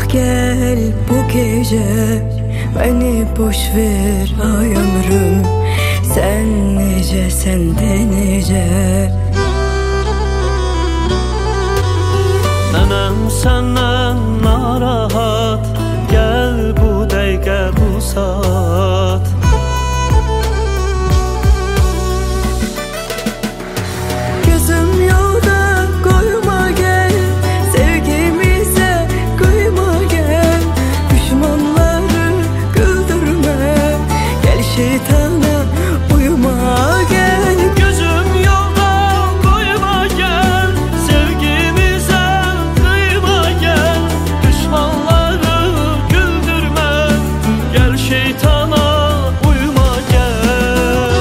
gel bu gece, beni boş ver ay ömrüm. Sen nece, sen de nece. Nənəm səndən narahat, gel bu dəqiqə bu saat. Gözüm yolda koyma gel, sevgimize kıyma gel. Düşmanları güldürme, gel şeytana uyuma gel. Gözüm yolda koyma gel, sevgimize kıyma gel. Düşmanları güldürme, gel şeytana uyma gel.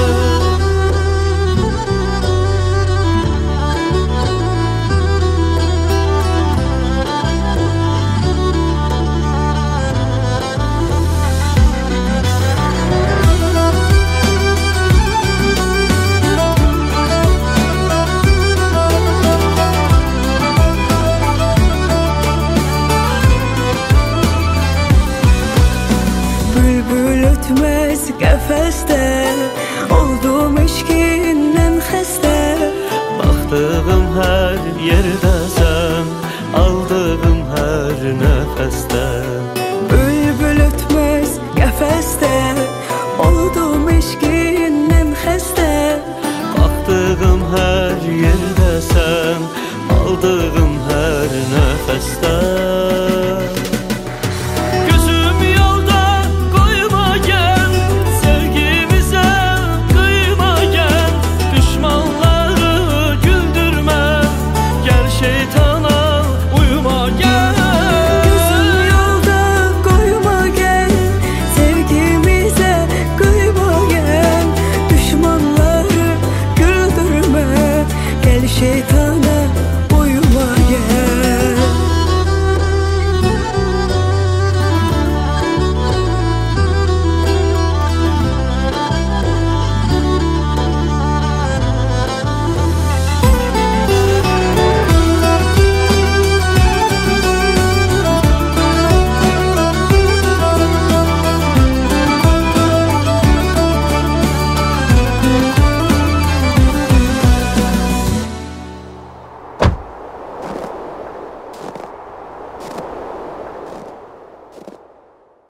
Bülbül ötmez qəfəsdə, oldum eşqindən xəstə. Baxdığım hər yerdəsən, aldığım hər nəfəsdə. Bülbül ötmez qəfəsdə, oldum eşqindən xəstə. Baxdığım hər yerdəsən, aldığım hər nəfəsdə. Gözüm yolda koyma gel, sevgimize kıyma gel. Düşmanları güldürme, gel şeytana uyma gel. Gözüm yolda koyma gel, sevgimize kıyma gel. Düşmanları güldürme, gel şeytana